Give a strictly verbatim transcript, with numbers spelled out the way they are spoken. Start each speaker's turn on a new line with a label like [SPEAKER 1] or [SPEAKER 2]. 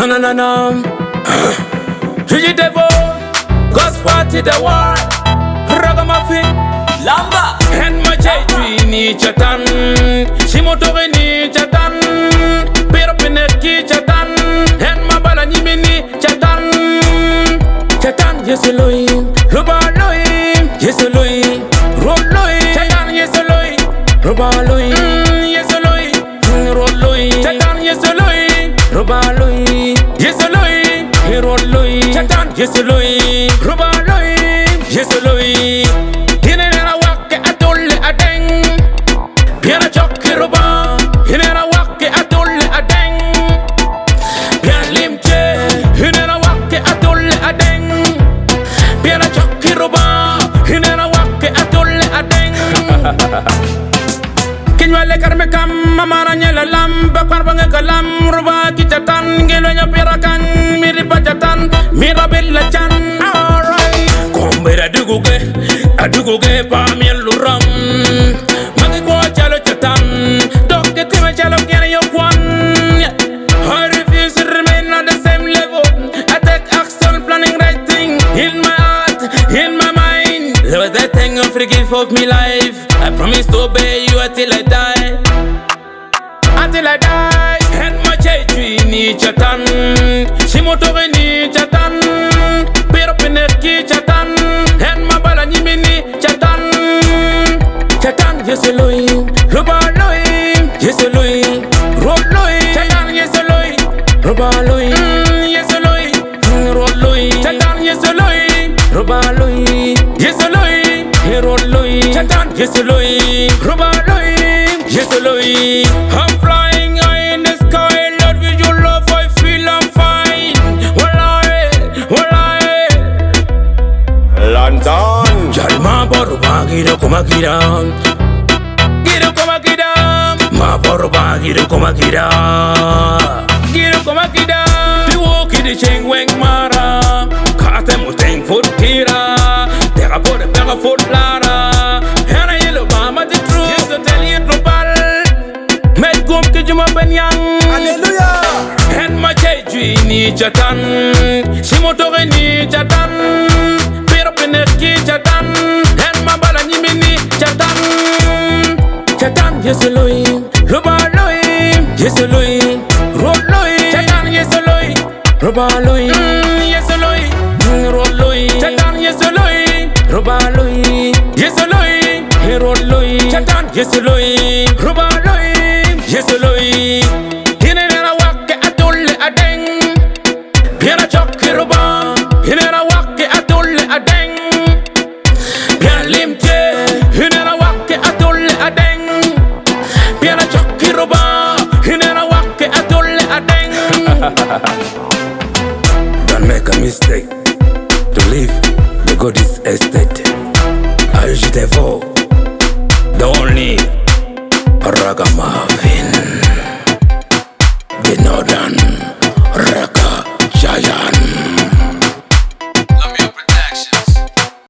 [SPEAKER 1] na na na. Fugitive, gospel to the world. Ragamuffin,
[SPEAKER 2] Lamba,
[SPEAKER 1] and my J ni chatan. Shimoto ni chatan. Pero pineki chatan. And my balani mini chatan. Chatan, yes, Elohim. Ruba Elohim, yes, Elohim. Roll Elohim. Chatan, yes, Elohim. Ruba Elohim, yes, Elohim. Roll Elohim. Chatan, yes, Elohim. Ruba Elohim, yes, Elohim. Roll Elohim. Chatan, yes, Elohim. Ruba Elohim, yes, Elohim. Hinera wakke atolle adeng. Piana chokke ruba. Hinera wakke atolle adeng. Pian limche. Hinera wakke atolle adeng. Piana chokke ruba. Hinera wakke atolle adeng. Kinwale karme kam mamara nyela lamba kwarbanga kalam ruba kichatan ngelo nya pirakan miri pachatan mira bella chan. Alright, kombera duguge aduguge pa miel luram mangi ko chalo chatan dokke tima chalo kene yo kwan. I refuse to remain on the same level. I take action, planning right thing in my heart, in my mind. There was that thing of forgive of me life. I promise to obey you until I die. Until I die. And my J ni chatan. Shimoto ni chatan. Pero pineki chatan. And my balani mini chatan. Chatan, yes, Elohim. Ruba Elohim, yes, Elohim. Roll Elohim. Chatan, yes, Elohim. Ruba Elohim, yes, Elohim. Roll Elohim. Chatan, yes, Elohim. Ruba Elohim, yes, Elohim. Roll Elohim. Chatan, yes, Elohim. Ruba Elohim, yes, Elohim. I'm flying high in the sky, Lord, with your love I feel I'm fine. Wallahi, wallahi.
[SPEAKER 2] London,
[SPEAKER 1] Jalma boruba giro kuma gira. Giro kuma gira. Ma boruba giro kuma gira. Giro kuma gira. Piwo kidi cheng weng mara. Kate muteng foot tira. Tera por pera foot lara. Hena yellow mama the truth. Yes, to tell you global. Met gum ki juma benyang.
[SPEAKER 2] Hallelujah.
[SPEAKER 1] And my J ni chatan. Shimoto ni chatan. Pero pineki chatan. And my balani mini chatan. Chatan, yes, Elohim. Ruba Elohim, yes, Elohim. Roll Elohim. Chatan, yes, Elohim. Ruba Elohim, yes, Elohim. Roll Elohim. Chatan, yes, Elohim. Ruba Elohim, yes, Elohim. Roll Elohim. Chatan, yes, Elohim. Ruba Elohim, yes, Elohim. Hinera wakke atolle adeng. Piana chokke ruba. Hinera wakke atolle adeng. Pian limche. Hinera wakke atolle adeng. Piana chokke ruba. Hinera wakke atolle adeng. Don't make a mistake to leave the God's estate. Ajitevo, the only Ragamuffin, the northern Raka Giant.